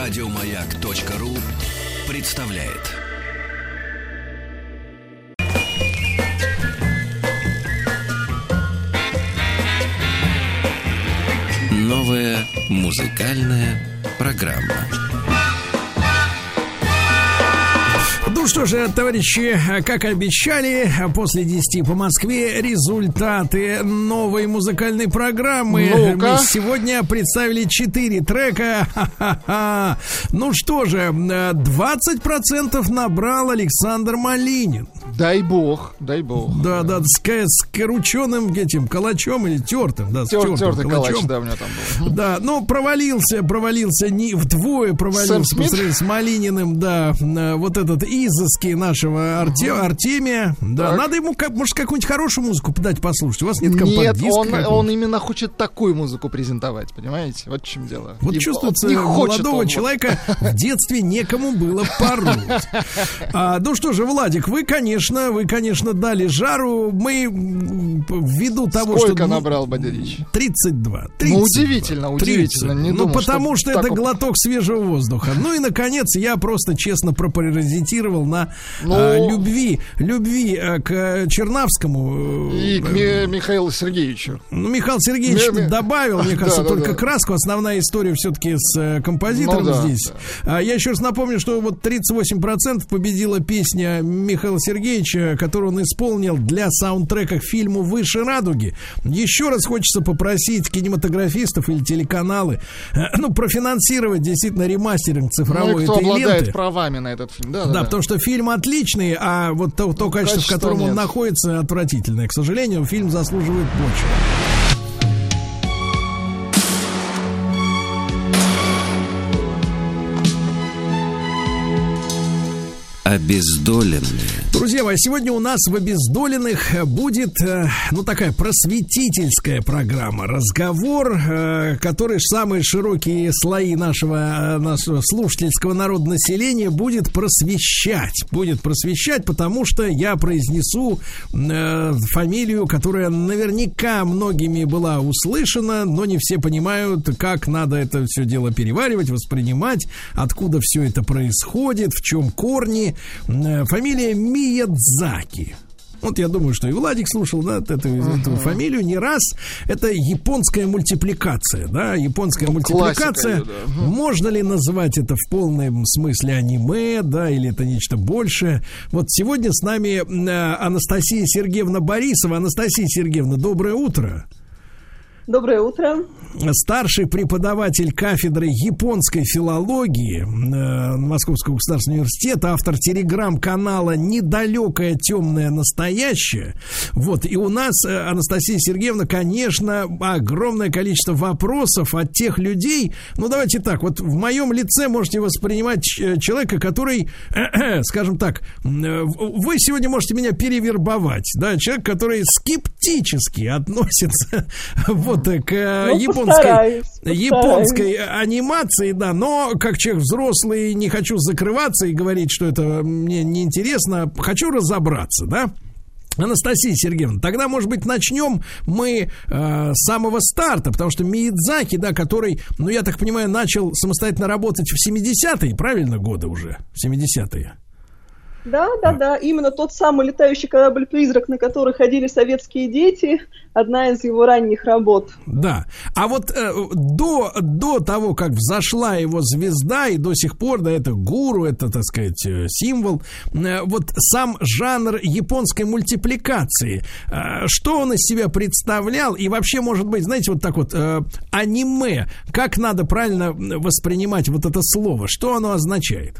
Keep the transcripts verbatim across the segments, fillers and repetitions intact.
Радиомаяк.ру представляет. Новая музыкальная программа. Ну что же, товарищи, как обещали, после десяти по Москве результаты новой музыкальной программы. Ну-ка. Мы сегодня представили четыре трека. Ха-ха-ха. Ну что же, двадцать процентов набрал Александр Малинин. Дай бог, дай бог. Да, да, с, с крученым этим калачом или тертым, да, с Тер, тертым тертый калачом. калач, да, у меня там был. Да, но провалился, провалился не вдвое, провалился по сравнению с Малининым, да, вот этот изыски нашего Арте, uh-huh. Артемия. Да, так. Надо ему, может, какую-нибудь хорошую музыку дать послушать. У вас нет компакт-диска? Нет, он, он именно хочет такую музыку презентовать, понимаете? Вот в чем дело. Вот и чувствуется, молодого он, человека вот. В детстве некому было пороть. А, ну что же, Владик, вы, конечно, вы, конечно, дали жару. Мы ввиду того, Сколько что... Сколько набрал Бодярич? тридцать два. Ну, удивительно, удивительно. Не ну, думал, потому что, что это так... глоток свежего воздуха. Ну и, наконец, я просто честно пропаразитировал на ну... а, любви, любви а, к Чернавскому. И к Ми- Михаилу Сергеевичу. Ну, Михаил Сергеевич Ми- добавил, мне кажется, да, только да, да. краску. Основная история все-таки с композитором ну, да, здесь. Да. А, я еще раз напомню, что вот тридцать восемь процентов победила песня Михаила Сергеевича, которую он исполнил для саундтрека к фильму «Выше радуги». Еще раз хочется попросить кинематографистов или телеканалы, ну, профинансировать действительно ремастеринг цифровой ну, и кто этой обладает ленты. правами на этот фильм. Да, да, да, да, потому что фильм отличный, а вот то, то ну, качество, в котором нет. он находится, отвратительное. К сожалению, фильм заслуживает больше. Обездоленные. Друзья мои, сегодня у нас в «Обездоленных» будет, ну, такая просветительская программа. Разговор, который самые широкие слои нашего, нашего слушательского народного населения будет просвещать. Будет просвещать, потому что я произнесу фамилию, которая наверняка многими была услышана, но не все понимают, как надо это все дело переваривать, воспринимать, откуда все это происходит, в чем корни. Фамилия Миядзаки. Вот я думаю, что и Владик слушал, да, эту, uh-huh. эту фамилию не раз. Это японская мультипликация, да, японская ну, мультипликация. Ее, да. uh-huh. Можно ли называть это в полном смысле аниме, да, или это нечто большее? Вот сегодня с нами Анастасия Сергеевна Борисова. Анастасия Сергеевна, доброе утро. Доброе утро. Старший преподаватель кафедры японской филологии э, Московского государственного университета, автор телеграм-канала «Недалекое темное настоящее». Вот, и у нас, э, Анастасия Сергеевна, конечно, огромное количество вопросов от тех людей. Ну, давайте так, вот в моем лице можете воспринимать человека, который, э, э, скажем так, э, вы сегодня можете меня перевербовать, да, человек, который скептически относится вот к ну, японской, постараюсь, постараюсь. японской анимации, да, но как человек взрослый не хочу закрываться и говорить, что это мне неинтересно, хочу разобраться, да. Анастасия Сергеевна, тогда, может быть, начнем мы э, с самого старта, потому что Миядзаки, да, который, ну, я так понимаю, начал самостоятельно работать в семидесятые, правильно, годы уже, в семидесятые? Да, да, да, именно тот самый летающий корабль-призрак, на который ходили советские дети, одна из его ранних работ. Да, а вот э, до, до того, как взошла его звезда, и до сих пор, да, это гуру, это, так сказать, символ, э, вот сам жанр японской мультипликации, э, что он из себя представлял, и вообще, может быть, знаете, вот так вот, э, аниме, как надо правильно воспринимать вот это слово, что оно означает?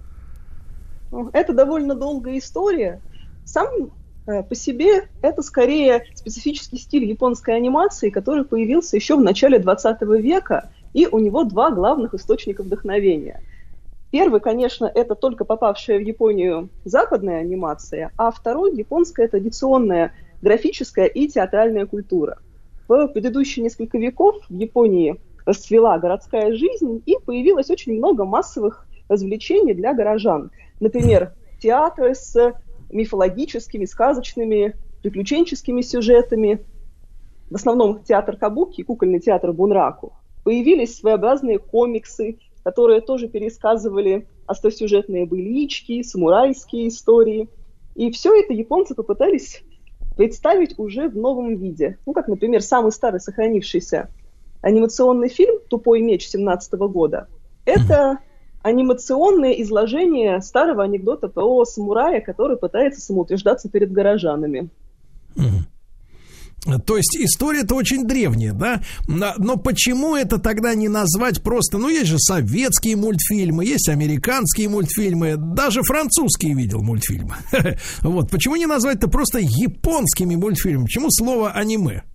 Это довольно долгая история. Сам э, по себе это скорее специфический стиль японской анимации, который появился еще в начале двадцатого века, и у него два главных источника вдохновения. Первый, конечно, это только попавшая в Японию западная анимация, а второй — японская традиционная графическая и театральная культура. В предыдущие несколько веков в Японии расцвела городская жизнь, и появилось очень много массовых развлечений для горожан. Например, театры с мифологическими, сказочными, приключенческими сюжетами, в основном театр кабуки и кукольный театр бунраку. Появились своеобразные комиксы, которые тоже пересказывали остросюжетные былички, самурайские истории. И все это японцы попытались представить уже в новом виде. Ну, как, например, самый старый сохранившийся анимационный фильм «Тупой меч» семнадцатого года. Это анимационное изложение старого анекдота про самурая, который пытается самоутверждаться перед горожанами. То есть история-то очень древняя, да? Но почему это тогда не назвать просто... Ну, есть же советские мультфильмы, есть американские мультфильмы, даже французские видел мультфильмы. Вот, почему не назвать-то просто японскими мультфильмами? Почему слово аниме?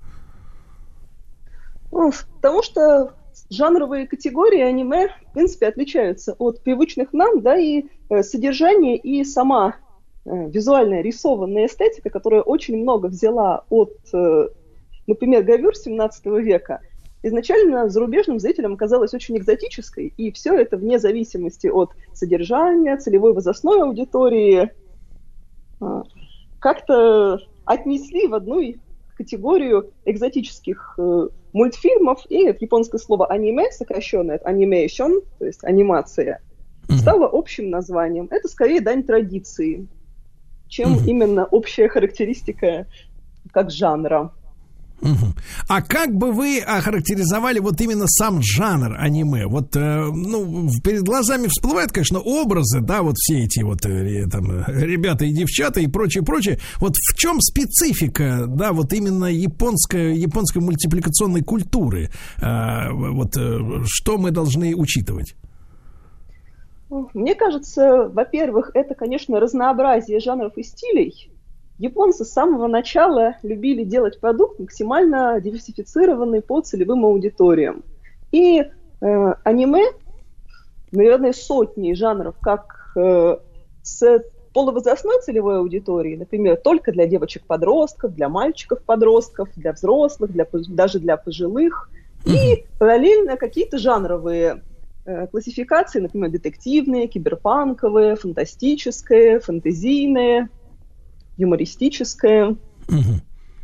Ну, потому что жанровые категории аниме, в принципе, отличаются от привычных нам, да, и э, содержание, и сама э, визуальная рисованная эстетика, которая очень много взяла от, э, например, гравюр семнадцатого века, изначально зарубежным зрителям казалась очень экзотической, и все это вне зависимости от содержания, целевой возрастной аудитории, э, как-то отнесли в одну категорию экзотических э, мультфильмов, и это японское слово аниме, сокращенное от animation, то есть анимация, mm-hmm. стало общим названием. Это скорее дань традиции, чем mm-hmm. именно общая характеристика как жанра. Угу. А как бы вы охарактеризовали вот именно сам жанр аниме? Вот, э, ну, перед глазами всплывают, конечно, образы, да, вот все эти вот э, там ребята и девчата и прочее, прочее. Вот в чем специфика, да, вот именно японской, японской мультипликационной культуры? Э, вот э, что мы должны учитывать? Мне кажется, во-первых, это, конечно, разнообразие жанров и стилей. Японцы с самого начала любили делать продукт максимально диверсифицированный по целевым аудиториям. И э, аниме, наверное, сотни жанров, как э, с полувозрастной целевой аудиторией, например, только для девочек-подростков, для мальчиков-подростков, для взрослых, для, даже для пожилых. И параллельно какие-то жанровые э, классификации, например, детективные, киберпанковые, фантастические, фэнтезийные, юмористическое. Угу.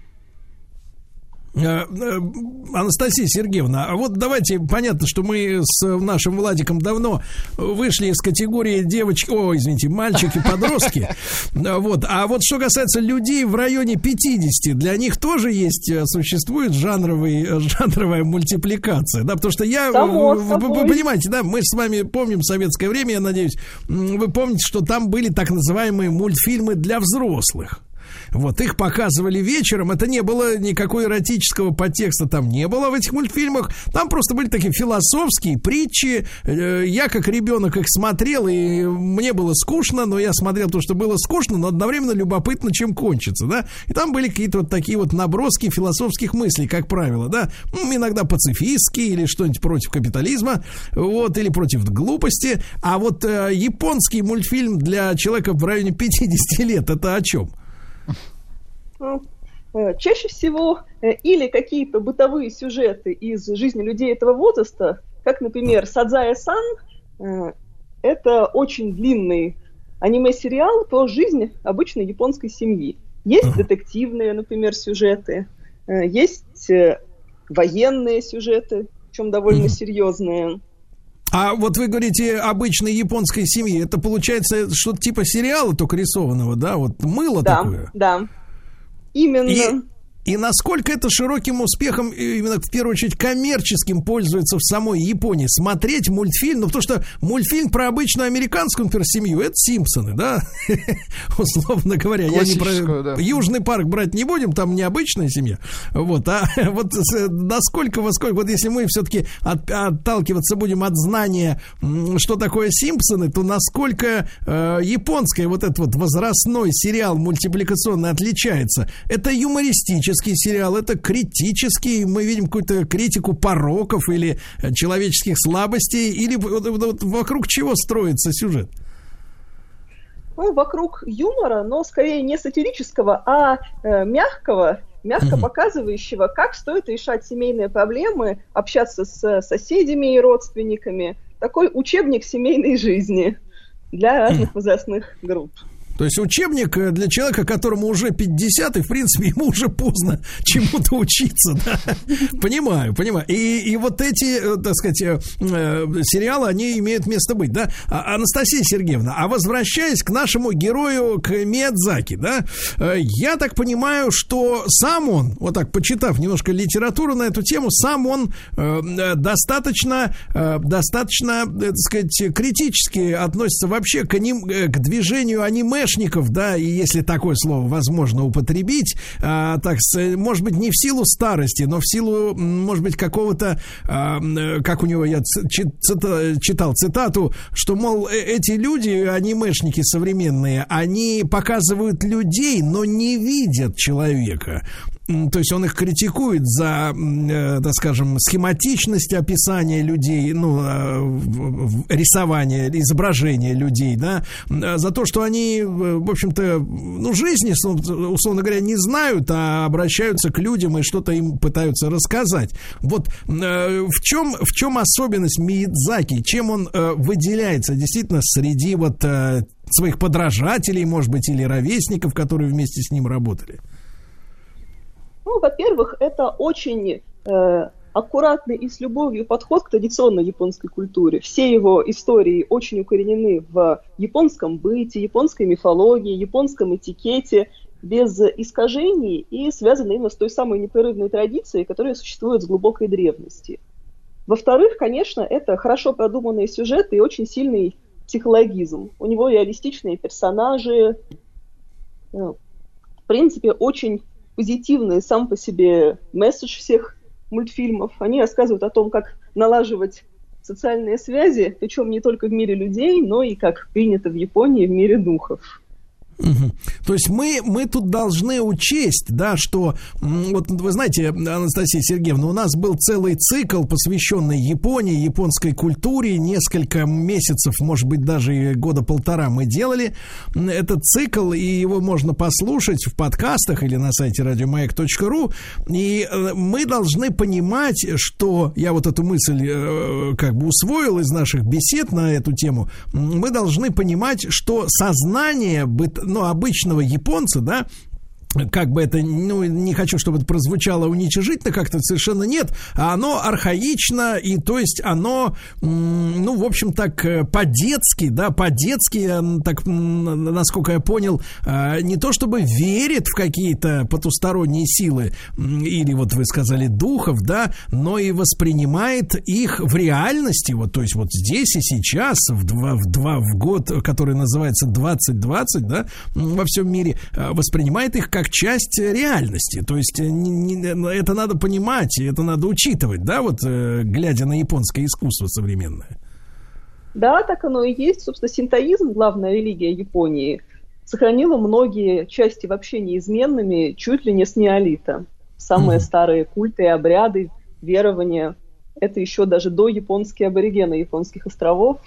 Анастасия Сергеевна, а вот давайте, понятно, что мы с нашим Владиком давно вышли из категории девочки, о, извините, мальчики-подростки, вот, а вот что касается людей в районе пятидесяти, для них тоже есть, существует жанровый, жанровая мультипликация, да, потому что я, вы, вы понимаете, да, мы с вами помним советское время, я надеюсь, вы помните, что там были так называемые мультфильмы для взрослых. Вот, их показывали вечером, это не было никакой эротического подтекста, там не было в этих мультфильмах, там просто были такие философские притчи, я как ребенок их смотрел, и мне было скучно, но я смотрел то, что было скучно, но одновременно любопытно, чем кончится, да, и там были какие-то вот такие вот наброски философских мыслей, как правило, да, иногда пацифистские или что-нибудь против капитализма, вот, или против глупости, а вот э, японский мультфильм для человека в районе пятидесяти лет, это о чем? Чаще всего или какие-то бытовые сюжеты из жизни людей этого возраста, как, например, Садзая-сан, это очень длинный аниме-сериал про жизнь обычной японской семьи. Есть детективные, например, сюжеты, есть военные сюжеты, причем довольно серьезные. А вот вы говорите обычной японской семьи, это получается что-то типа сериала, только рисованного, да? Вот мыло да, такое? Да, да. Именно. И, и насколько это широким успехом, именно в первую очередь коммерческим, пользуется в самой Японии? Смотреть мультфильм, ну потому что мультфильм про обычную американскую, например, семью, это Симпсоны, да? Условно говоря, я не про да. Южный парк брать не будем, там необычная семья. Вот, а вот насколько, во сколько, вот если мы все-таки от, отталкиваться будем от знания, что такое Симпсоны, то насколько э, японская вот этот вот возрастной сериал мультипликационный отличается? Это юмористический сериал, это критический, мы видим какую-то критику пороков или человеческих слабостей, или вот, вот, вокруг чего строится сюжет? Ну, вокруг юмора, но скорее не сатирического, а э, мягкого, мягко mm-hmm. показывающего, как стоит решать семейные проблемы, общаться с соседями и родственниками. Такой учебник семейной жизни для разных mm-hmm. возрастных групп. То есть учебник для человека, которому уже пятьдесят, и, в принципе, ему уже поздно чему-то учиться, да? Понимаю, понимаю. И, и вот эти, так сказать, сериалы, они имеют место быть, да? Анастасия Сергеевна, а возвращаясь к нашему герою, к Миядзаки, да? Я так понимаю, что сам он, вот так, почитав немножко литературу на эту тему, сам он достаточно, достаточно, так сказать, критически относится вообще к, аним, к движению аниме, да, и если такое слово возможно употребить, а, так, может быть, не в силу старости, но в силу, может быть, какого-то, а, как у него, я цита, читал цитату, что, мол, эти люди, анимешники современные, они показывают людей, но не видят человека. То есть он их критикует за, э, так скажем, схематичность описания людей, ну, э, рисования, изображения людей, да, за то, что они, в общем-то, ну, жизни, условно говоря, не знают, а обращаются к людям и что-то им пытаются рассказать. Вот э, в чем, в чем особенность Миядзаки, чем он э, выделяется действительно среди вот э, своих подражателей, может быть, или ровесников, которые вместе с ним работали? Ну, во-первых, это очень э, аккуратный и с любовью подход к традиционной японской культуре. Все его истории очень укоренены в японском быте, японской мифологии, японском этикете, без искажений и связаны именно с той самой непрерывной традицией, которая существует с глубокой древности. Во-вторых, конечно, это хорошо продуманные сюжеты и очень сильный психологизм. У него реалистичные персонажи, э, в принципе, очень позитивный сам по себе месседж всех мультфильмов. Они рассказывают о том, как налаживать социальные связи, причем не только в мире людей, но и, как принято в Японии, в мире духов. Угу. То есть мы, мы тут должны учесть, да, что, вот вы знаете, Анастасия Сергеевна, у нас был целый цикл, посвященный Японии, японской культуре, несколько месяцев, может быть, даже года полтора мы делали этот цикл, и его можно послушать в подкастах или на сайте радиомаяк точка ру, и мы должны понимать, что, я вот эту мысль как бы усвоил из наших бесед на эту тему, мы должны понимать, что сознание быт ну, обычного японца, да, как бы это, ну, не хочу, чтобы это прозвучало уничижительно, как-то совершенно нет, а оно архаично, и то есть оно, ну, в общем, так, по-детски, да, по-детски, так, насколько я понял, не то чтобы верит в какие-то потусторонние силы, или, вот вы сказали, духов, да, но и воспринимает их в реальности, вот, то есть вот здесь и сейчас, в, два, в, два, в год, который называется двадцать двадцать, да, во всем мире, воспринимает их как часть реальности, то есть не, не, это надо понимать, это надо учитывать, да, вот э, глядя на японское искусство современное. Да, так оно и есть. Собственно, синтоизм, главная религия Японии, сохранила многие части вообще неизменными чуть ли не с неолита. Самые mm. старые культы и обряды, верования, это еще даже до японские аборигены японских островов.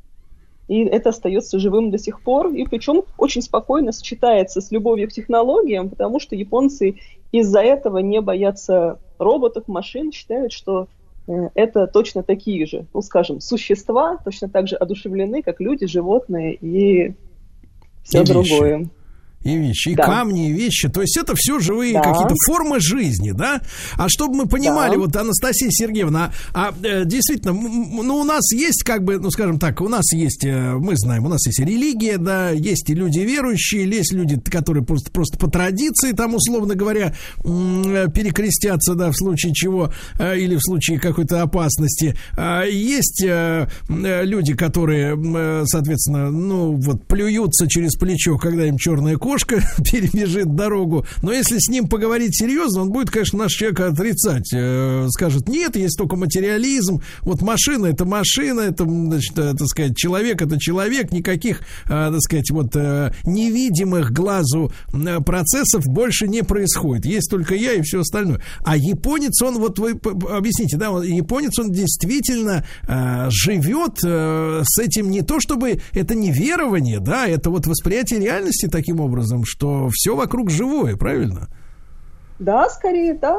И это остается живым до сих пор, и причем очень спокойно сочетается с любовью к технологиям, потому что японцы из-за этого не боятся роботов, машин, считают, что э, это точно такие же, ну, скажем, существа, точно так же одушевлены, как люди, животные и все и другое. Вещи. И вещи, и да. камни, и вещи. То есть это все живые да. какие-то формы жизни, да? А чтобы мы понимали, да. вот, Анастасия Сергеевна, а, а действительно, ну, у нас есть, как бы, ну, скажем так, у нас есть, мы знаем, у нас есть религия, да, есть и люди верующие, есть люди, которые просто, просто по традиции, там, условно говоря, перекрестятся, да, в случае чего, или в случае какой-то опасности. Есть люди, которые, соответственно, ну, вот, плюются через плечо, когда им черная кожа кошка перебежит дорогу, но если с ним поговорить серьезно, он будет, конечно, наш человек отрицать, э, скажет, нет, есть только материализм, вот машина это машина, это, значит, э, так сказать, человек это человек, никаких, э, так сказать, вот э, невидимых глазу э, процессов больше не происходит, есть только я и все остальное. А японец, он, вот вы объясните, да, японец, он действительно э, живет э, с этим, не то чтобы это не верование, да, это вот восприятие реальности таким образом, что все вокруг живое, правильно? Да, скорее, да.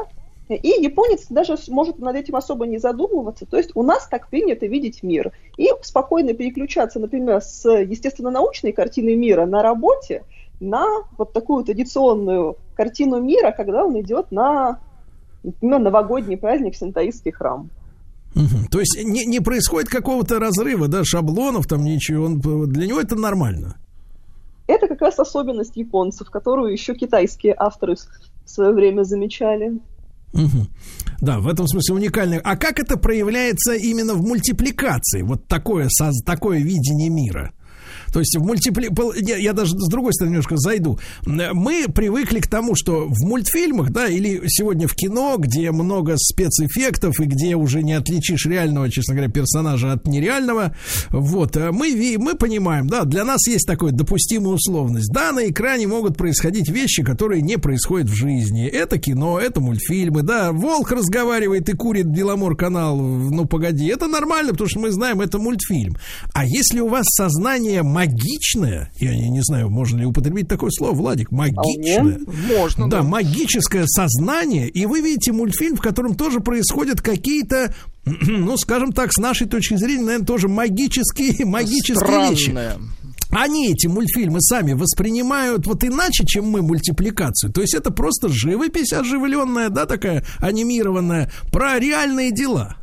И японец даже может над этим особо не задумываться. То есть у нас так принято видеть мир. И спокойно переключаться, например, с естественно-научной картины мира на работе на вот такую традиционную картину мира, когда он идет на, например, новогодний праздник в синтоистский храм. Угу. То есть не, не происходит какого-то разрыва, да, шаблонов, там ничего. Он, для него это нормально. Это как раз особенность японцев, которую еще китайские авторы в свое время замечали. Угу. Да, в этом смысле уникально. А как это проявляется именно в мультипликации? Вот такое, такое видение мира. То есть в мультипли... я, я даже с другой стороны немножко зайду. Мы привыкли к тому, что в мультфильмах, да, или сегодня в кино, где много спецэффектов и где уже не отличишь реального, честно говоря, персонажа от нереального, вот, мы, мы понимаем, да, для нас есть такая допустимая условность. Да, на экране могут происходить вещи, которые не происходят в жизни. Это кино, это мультфильмы, да, волк разговаривает и курит Беломор-канал, ну, погоди, это нормально, потому что мы знаем, это мультфильм. А если у вас сознание магичное, я не, не знаю, можно ли употребить такое слово, Владик, магичное. Можно. Да, да, магическое сознание, и вы видите мультфильм, в котором тоже происходят какие-то, ну, скажем так, с нашей точки зрения, наверное, тоже магические, магические вещи. Они эти мультфильмы сами воспринимают вот иначе, чем мы мультипликацию. То есть это просто живопись оживленная, да, такая анимированная, про реальные дела.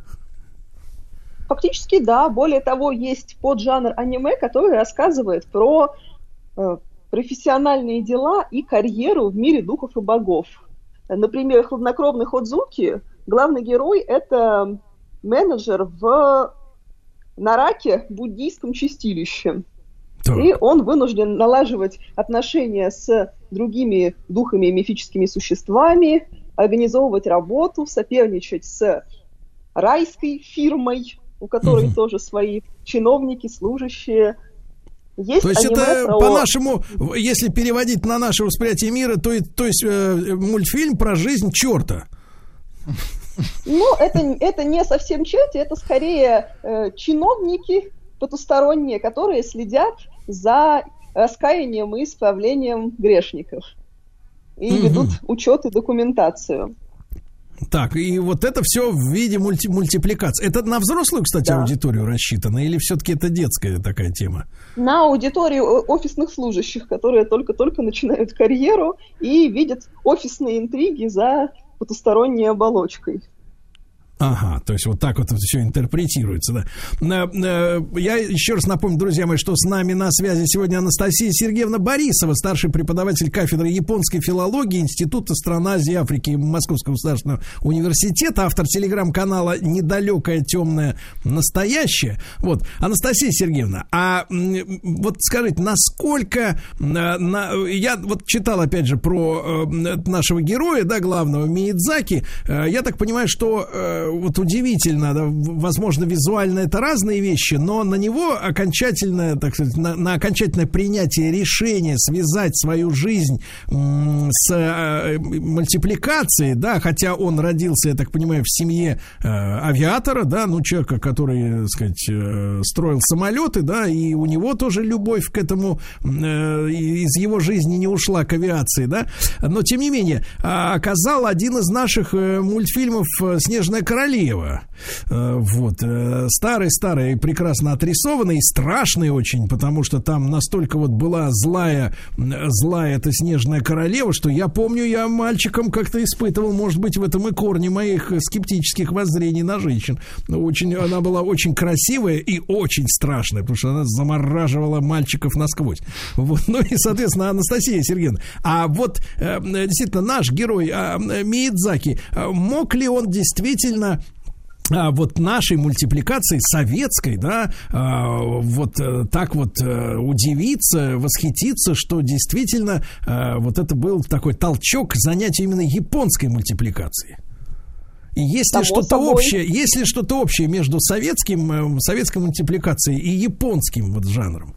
Фактически, да. Более того, есть поджанр аниме, который рассказывает про э, профессиональные дела и карьеру в мире духов и богов. Например, «Хладнокровный Ходзуки», главный герой – это менеджер в Нараке, буддийском чистилище. Так. И он вынужден налаживать отношения с другими духами и мифическими существами, организовывать работу, соперничать с райской фирмой, у которой угу. тоже свои чиновники, служащие. Есть. То есть это про... по-нашему, если переводить на наше восприятие мира, то, то есть э, мультфильм про жизнь черта. Ну, это, это не совсем черти, это скорее э, чиновники потусторонние, которые следят за раскаянием и исправлением грешников. И угу. ведут учет и документацию. Так, и вот это все в виде мульти- мультипликации. Это на взрослую, кстати, да. аудиторию рассчитано, или все-таки это детская такая тема? На аудиторию офисных служащих, которые только-только начинают карьеру и видят офисные интриги за потусторонней оболочкой. Ага, то есть вот так вот это все интерпретируется, да. Я еще раз напомню, друзья мои, что с нами на связи сегодня Анастасия Сергеевна Борисова, старший преподаватель кафедры японской филологии Института стран Азии и Африки Московского государственного университета, автор телеграм-канала «Недалекое темное настоящее». Вот, Анастасия Сергеевна, а вот скажите, насколько... На, я вот читал, опять же, про нашего героя, да, главного, Миядзаки. Я так понимаю, что... Вот удивительно, да, возможно, визуально это разные вещи, но на него окончательное, так сказать, на, на окончательное принятие решения связать свою жизнь м- с э, мультипликацией, да, хотя он родился, я так понимаю, в семье э, авиатора, да, ну, человека, который, так сказать, э, строил самолеты, да, и у него тоже любовь к этому э, из его жизни не ушла к авиации, да, но, тем не менее, оказал один из наших э, мультфильмов «Снежная королева». Королева. Вот. Старый-старый, прекрасно отрисованный, и страшный очень, потому что там настолько вот была злая, злая эта Снежная королева, что я помню, я мальчиком как-то испытывал, может быть, в этом и корни моих скептических воззрений на женщин. Очень, она была очень красивая и очень страшная, потому что она замораживала мальчиков насквозь. Вот. Ну и, соответственно, Анастасия Сергеевна, а вот действительно наш герой Миядзаки, мог ли он действительно А вот нашей мультипликации советской, да, а, вот так вот а, удивиться, восхититься, что действительно а, вот это был такой толчок к занятию именно японской мультипликацией. И есть ли что-то общее, есть ли что-то общее между советским, советской мультипликацией и японским вот жанром?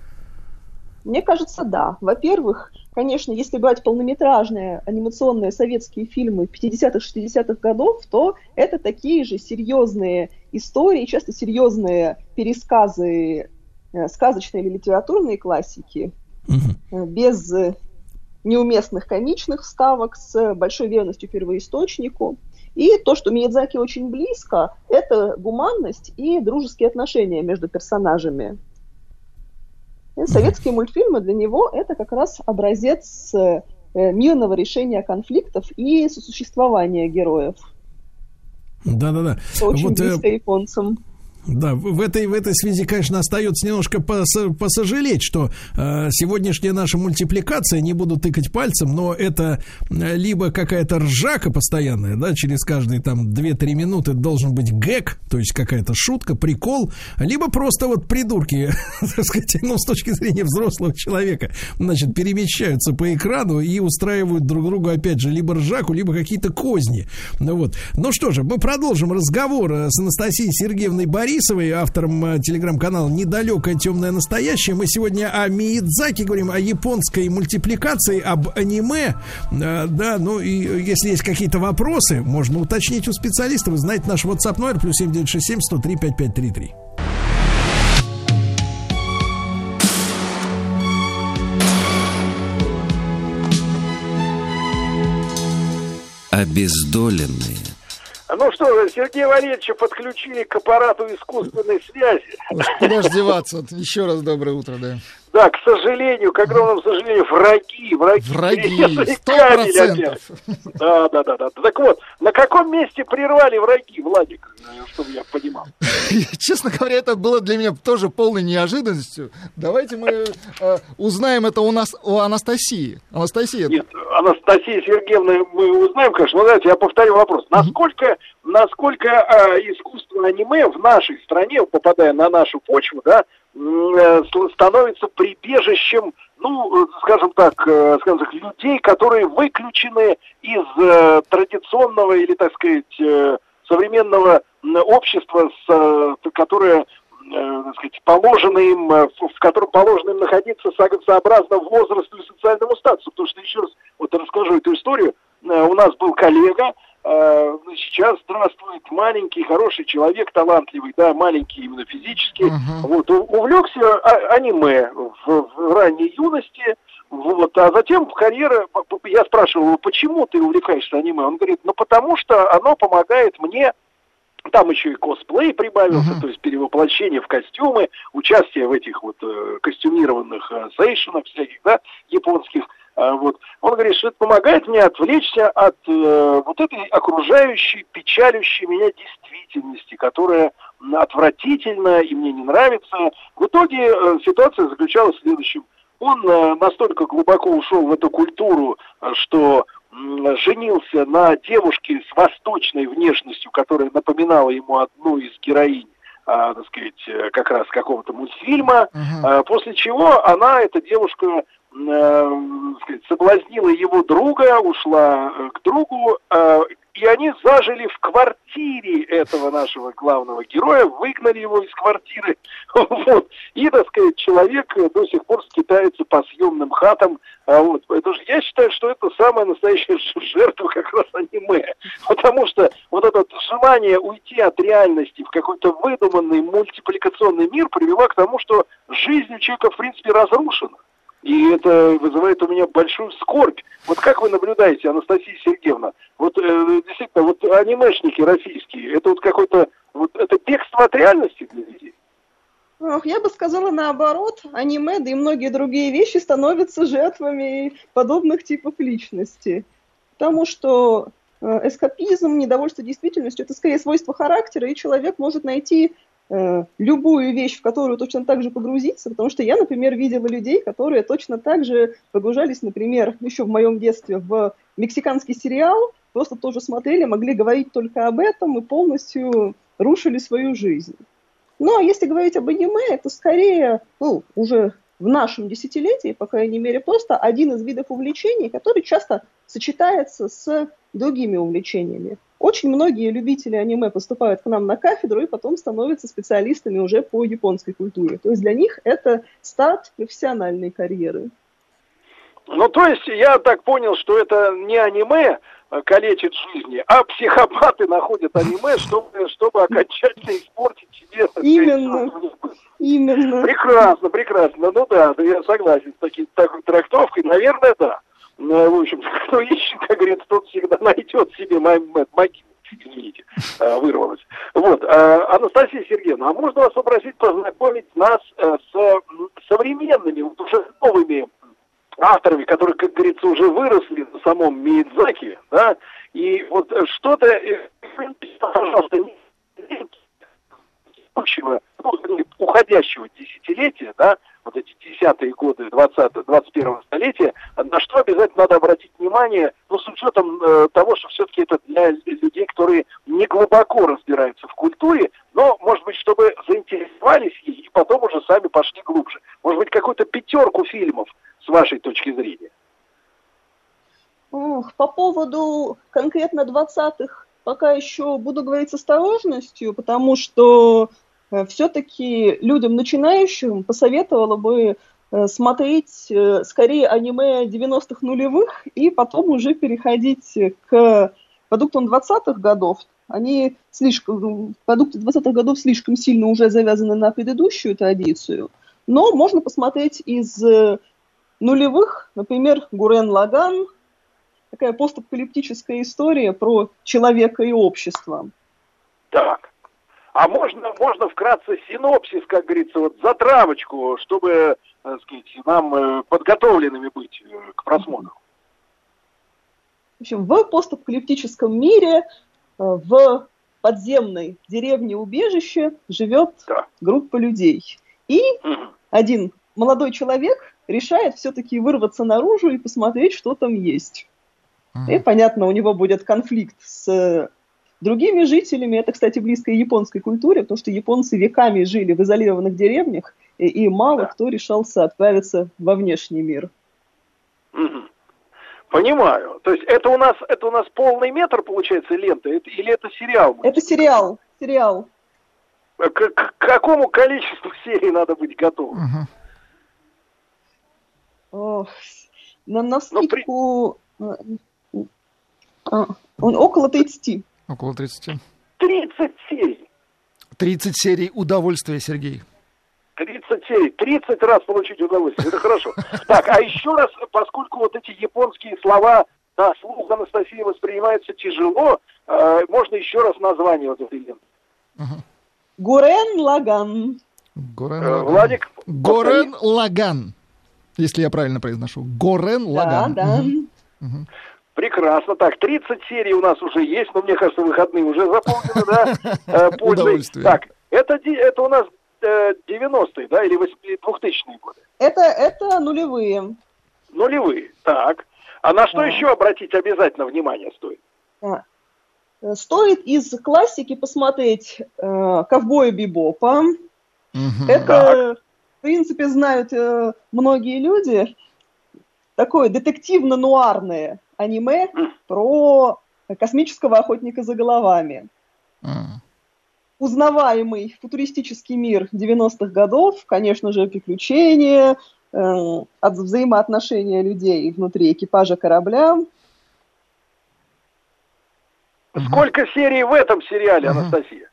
Мне кажется, да. Во-первых, конечно, если брать полнометражные анимационные советские фильмы пятидесятых-шестидесятых годов, то это такие же серьезные истории, часто серьезные пересказы э, сказочной или литературной классики, угу. без неуместных комичных вставок, с большой верностью первоисточнику. И то, что Миядзаки очень близко, это гуманность и дружеские отношения между персонажами. И советские мультфильмы для него это как раз образец мирного решения конфликтов и сосуществования героев. Да-да-да. Очень вот, близко э... японцам. Да, в этой, в этой связи, конечно, остается немножко пос- посожалеть, что э, сегодняшняя наша мультипликация, не буду тыкать пальцем, но это либо какая-то ржака постоянная, да, через каждые там две-три минуты должен быть гэг, то есть какая-то шутка, прикол, либо просто вот придурки, так сказать, ну, с точки зрения взрослого человека, значит, перемещаются по экрану и устраивают друг другу, опять же, либо ржаку, либо какие-то козни. Ну, вот. Ну что же, мы продолжим разговор с Анастасией Сергеевной Борисовой, автором телеграм-канала «Недалекое темное настоящее». Мы сегодня о Миядзаки говорим, о японской мультипликации, об аниме. Да, ну и если есть какие-то вопросы, можно уточнить у специалиста. Вы знаете наш WhatsApp номер плюс семь девятьсот шестьдесят семь сто три пятьдесят пять тридцать три. Обездоленные. Ну что же, Сергея Валерьевича подключили к аппарату искусственной связи. Куда ж деваться? Еще раз доброе утро, да. Да, к сожалению, к огромному сожалению, враги, враги. Враги, сто процентов. Да, да, да, да. Так вот, на каком месте прервали враги, Владик, чтобы я понимал? Честно говоря, это было для меня тоже полной неожиданностью. Давайте мы э, узнаем это у нас, у Анастасии. Анастасия. Нет, Анастасия Сергеевна, мы узнаем, конечно. Но знаете, я повторю вопрос. Насколько, насколько э, искусство аниме в нашей стране, попадая на нашу почву, да, становится прибежищем, ну, скажем так, скажем так, людей, которые выключены из э, традиционного или, так сказать, э, современного общества, с, которое, э, так сказать, положено им, в котором положено им находиться сообразно возрасту и социальному статусу. Потому что, еще раз вот расскажу эту историю. У нас был коллега, сейчас здравствует маленький, хороший человек, талантливый, да, маленький именно физически, uh-huh. вот, увлекся а- аниме в, в ранней юности, вот, а затем в карьере, я спрашивал, почему ты увлекаешься аниме? Он говорит, ну потому что оно помогает мне, там еще и косплей прибавился, uh-huh. то есть перевоплощение в костюмы, участие в этих вот э, костюмированных э, сейшенах всяких, да, японских. Вот. Он говорит, что это помогает мне отвлечься от э, вот этой окружающей, печалющей меня действительности, которая отвратительна и мне не нравится. В итоге э, ситуация заключалась в следующем. Он э, настолько глубоко ушел в эту культуру, что э, женился на девушке с восточной внешностью, которая напоминала ему одну из героинь, э, так сказать, как раз какого-то мультфильма, uh-huh. э, после чего она, эта девушка, соблазнила его друга, ушла к другу, и они зажили в квартире этого нашего главного героя, выгнали его из квартиры. Вот. И, так сказать, человек до сих пор скитается по съемным хатам. Вот. Это же, я считаю, что это самая настоящая жертва как раз аниме. Потому что вот это желание уйти от реальности в какой-то выдуманный мультипликационный мир привело к тому, что жизнь у человека, в принципе, разрушена. И это вызывает у меня большую скорбь. Вот как вы наблюдаете, Анастасия Сергеевна, вот э, действительно, вот анимешники российские, это вот какой-то, вот это бегство от реальности для людей? Ох, я бы сказала наоборот, аниме, да и многие другие вещи становятся жертвами подобных типов личности. Потому что э, эскапизм, недовольство действительностью, это скорее свойство характера, и человек может найти любую вещь, в которую точно так же погрузиться, потому что я, например, видела людей, которые точно так же погружались, например, еще в моем детстве в мексиканский сериал, просто тоже смотрели, могли говорить только об этом и полностью рушили свою жизнь. Ну, а если говорить об аниме, это скорее, ну, уже в нашем десятилетии, по крайней мере, просто один из видов увлечений, который часто сочетается с другими увлечениями. Очень многие любители аниме поступают к нам на кафедру и потом становятся специалистами уже по японской культуре. То есть для них это старт профессиональной карьеры. Ну, то есть я так понял, что это не аниме калечит жизни, а психопаты находят аниме, чтобы, чтобы окончательно испортить себе... Именно. Именно. Прекрасно, прекрасно. Ну да, я согласен с таки, такой трактовкой. Наверное, да. В общем, кто ищет, как говорится, тот всегда найдет себе могилу. э, вырвалось. Вот, э, Анастасия Сергеевна, а можно вас попросить познакомить нас э, с э, современными, вот уже новыми авторами, которые, как говорится, уже выросли на самом Миядзаки, да, и вот что-то, э, пожалуйста, не уходящего десятилетия, да, вот эти десятые годы двадцатого, двадцать первого столетия, на что обязательно надо обратить внимание, ну, с учетом э, того, что все-таки это для людей, которые не глубоко разбираются в культуре, но, может быть, чтобы заинтересовались ей и потом уже сами пошли глубже. Может быть, какую-то пятерку фильмов с вашей точки зрения? Ох, по поводу конкретно двадцатых пока еще буду говорить с осторожностью, потому что э, все-таки людям начинающим посоветовала бы э, смотреть э, скорее аниме девяностых нулевых и потом уже переходить к продуктам двадцатых годов. Они слишком, продукты двадцатых годов слишком сильно уже завязаны на предыдущую традицию, но можно посмотреть из э, нулевых, например, Гуррен Лаганн, такая постапокалиптическая история про человека и общество. Так. А можно, можно вкратце синопсис, как говорится, вот затравочку, чтобы, так сказать, нам э, подготовленными быть э, к просмотру. В общем, в постапокалиптическом мире, э, в подземной деревне-убежище живет Да. группа людей. И Угу. один молодой человек решает все-таки вырваться наружу и посмотреть, что там есть. И, понятно, у него будет конфликт с э, другими жителями. Это, кстати, близко и японской культуре, потому что японцы веками жили в изолированных деревнях, и, и мало Да. кто решался отправиться во внешний мир. Угу. Понимаю. То есть это у нас это у нас полный метр, получается, лента, это, или это сериал? Это сериал. Сериал. К, к- к какому количеству серий надо быть готовым? Ох, на, на Ну, при- скидку э, а, он около тридцати. Около тридцати. тридцать серий. тридцать серий удовольствия, Сергей. тридцать серий. тридцать раз получить удовольствие. Это хорошо. Так, а еще раз, поскольку вот эти японские слова на слух Анастасии воспринимаются тяжело, э, можно еще раз название вот этой ленты. Гуррен Лаганн. Гуррен Э, Лаган. Владик, Гуррен Лаган. Если я правильно произношу. Гуррен Да, Лаган. да. Мгм. прекрасно. Так, тридцать серий у нас уже есть, но мне кажется, выходные уже заполнены, да? э, пользой. Удовольствие. Так, это, ди- это у нас э, девяностые, да, или восьми- двухтысячные годы? Это, это нулевые. Нулевые. Так. А на что Да. еще обратить обязательно внимание стоит? А, э, Стоит из классики посмотреть э, «Ковбоя Бибопа». Мгм. Это, в принципе, знают э, многие люди. Такое детективно-нуарное аниме про космического охотника за головами. М. Узнаваемый футуристический мир девяностых годов, конечно же, приключения, э, от взаимоотношения людей внутри экипажа корабля. Сколько серий в этом сериале, Мгм. Анастасия?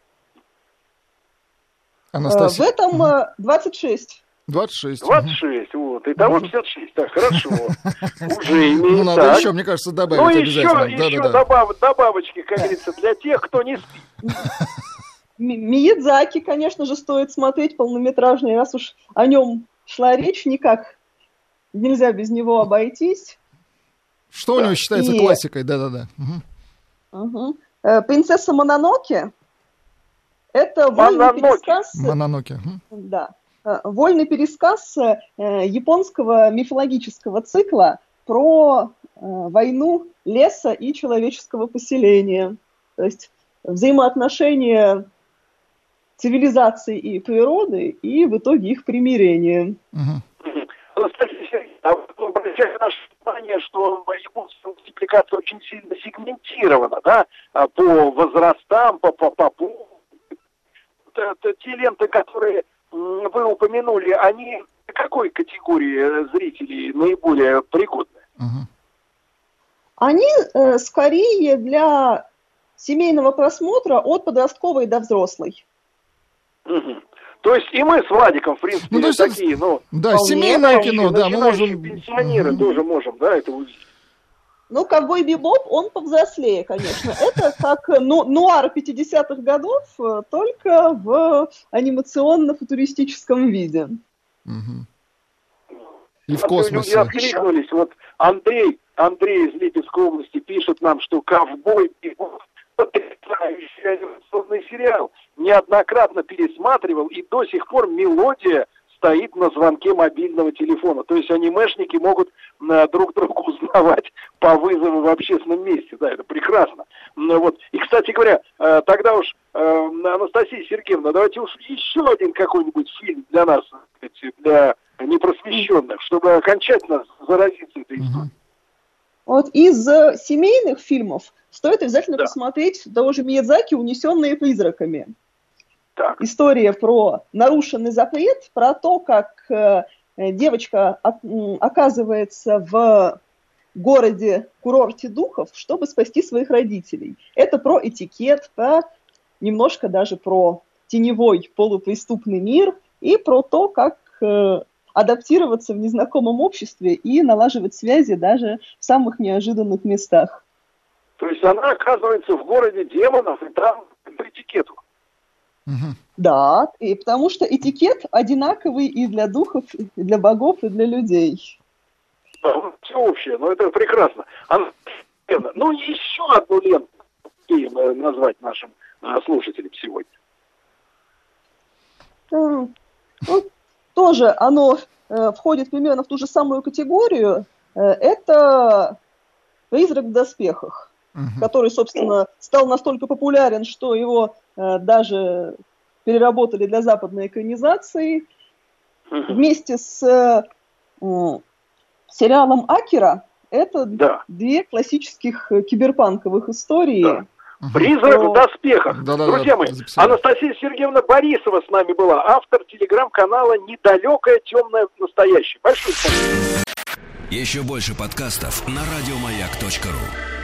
Э, Анастасия. В этом э, двадцать шесть. двадцать шесть. двадцать шесть, вот. Итого пятьдесят шесть. Так, хорошо. Уже Ну, имеет. надо так. еще, мне кажется, добавить Ну, еще, обязательно. еще Да-да-да. добав- добавочки, как говорится, для тех, кто не спит. Ми- Миядзаки, конечно же, стоит смотреть полнометражный, раз уж о нем шла речь, никак нельзя без него обойтись. Что у него считается И- классикой? Да-да-да. Мгм. Мгм. Э, «Принцесса Мононоке» — это вольный Мононоке. пересказ, Мононоке. Мгм. да, э, вольный пересказ э, японского мифологического цикла про э, войну леса и человеческого поселения. То есть взаимоотношения цивилизации и природы, и в итоге их примирение. Мгм. Анастасия Сергеевна, а вот обращаю наше внимание, что японская мультипликация очень сильно сегментирована, да, а, по возрастам, по, по, по полу. Вот это те ленты, которые м, вы упомянули, они к какой категории э, зрителей наиболее пригодны? Мгм. Они э, скорее для семейного просмотра от подростковой до взрослой. Мгм. То есть и мы с Владиком, в принципе, Ну, то есть такие, ну, Да, Вполне семейное начинающие- кино, да, мы начинающие можем... пенсионеры Мгм. тоже можем, да, это увидеть. Ну, «Ковбой Бибоп», он повзрослее, конечно. Это как ну, нуар пятидесятых годов, только в анимационно-футуристическом виде. Угу. И в космосе. Откликнулись. Вот Андрей, Андрей из Липецкой области пишет нам, что «Ковбой Бибоп» потрясающий анимационный сериал. Неоднократно пересматривал, и до сих пор мелодия стоит на звонке мобильного телефона. То есть анимешники могут э, друг друга узнавать по вызову в общественном месте. Да, это прекрасно. Ну, вот. И, кстати говоря, э, тогда уж, э, Анастасия Сергеевна, давайте уж еще один какой-нибудь фильм для нас, для непросвещенных, чтобы окончательно заразиться этой историей. Вот из э, семейных фильмов стоит обязательно да. посмотреть того же Миядзаки «Унесенные призраками». Так. История про нарушенный запрет, про то, как э, девочка от, м, оказывается в городе-курорте духов, чтобы спасти своих родителей. Это про этикет, про немножко даже про теневой полупреступный мир и про то, как э, адаптироваться в незнакомом обществе и налаживать связи даже в самых неожиданных местах. То есть она оказывается в городе демонов, и там по этикету. Угу. Да, и потому что этикет одинаковый и для духов, и для богов, и для людей. Да, все общее, но это прекрасно. Анна, ну, еще одну ленту успеем назвать нашим а, слушателям сегодня. Ну, тоже оно э, входит примерно в ту же самую категорию. Э, это «Призрак в доспехах», uh-huh. который, собственно, стал настолько популярен, что его э, даже переработали для западной экранизации. Uh-huh. Вместе с э, сериалом «Акира» это да. две классических киберпанковых истории. Да. «Призрак в доспехах». Да, да, Друзья да, мои, записали. Анастасия Сергеевна Борисова с нами была, автор телеграм-канала «Недалекое темное настоящее». Большое спасибо. Еще больше подкастов на радиомаяк точка ру.